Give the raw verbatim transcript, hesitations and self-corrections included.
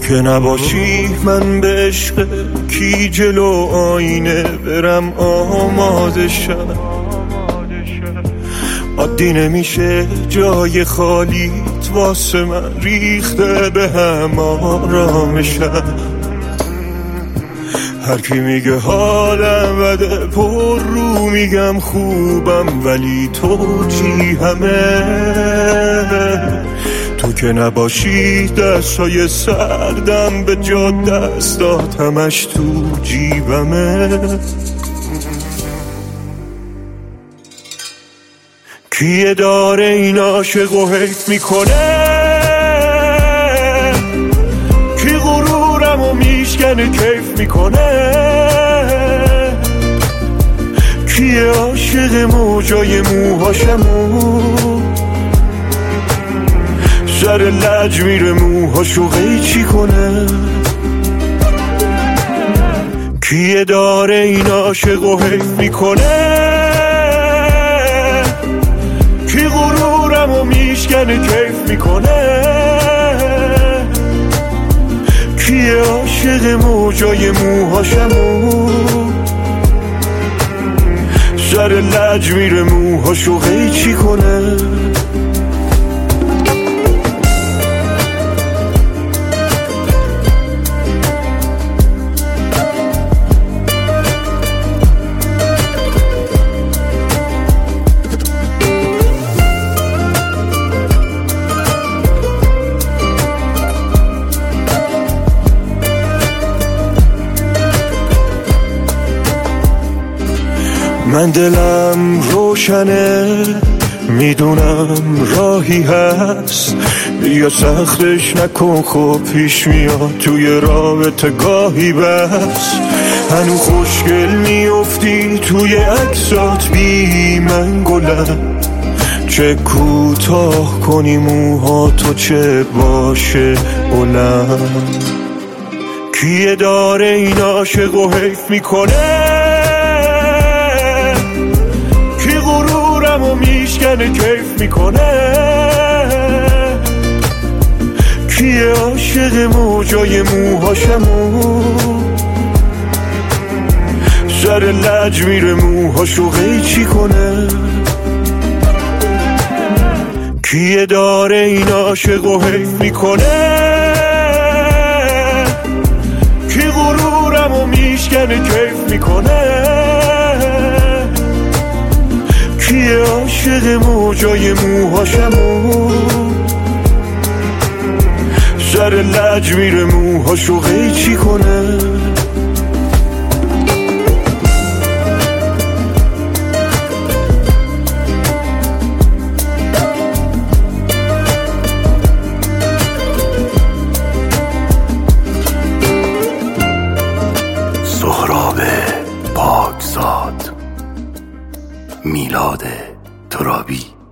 که نباشی من به عشق کی جلو آینه برم آماده شم. عادی نمیشه جای خالیت واسه من ریخته به هم آرامشم. هر کی میگه حالم بده پر رو میگم خوبم، ولی تو چی همه؟ تو که نباشی دستای سردم به جا دستات همش تو جیبمه. کیه داره این عاشق و حیف میکنه؟ کی غرورم و میشکنه کیف میکنه؟ کیه عاشق موجای موهاشمو سر لج میره موهاشو قیچی کنه؟ کیه داره این عاشق و حیف میکنه؟ کی غرورم و میشکنه کیف میکنه؟ کیه عاشق موجای موهاشمو سر لج میره موهاشو قیچی کنه؟ من دلم روشنه میدونم راهی هست، بیا سختش نکن خب پیش میاد توی رابطه گاهی بس. هنو خوشگل میافتی توی عکسات بی من گلم، چه کوتاه کنی موها تو چه باشه بلند. کیه داره این عاشق و حیف میکنه؟ و میشکنه کیف میکنه؟ کیه عاشق موجای موهاشمو سر لج میره موهاشو قیچی کنه؟ کیه داره این عاشق و حیف میکنه؟ کی غرورم و میشکنه کیف میکنه؟ کیه عاشق موجای موهاشمو سر لج میره موهاشو قیچی کنه؟ سهراب پاکزاد، میلاد ترابی.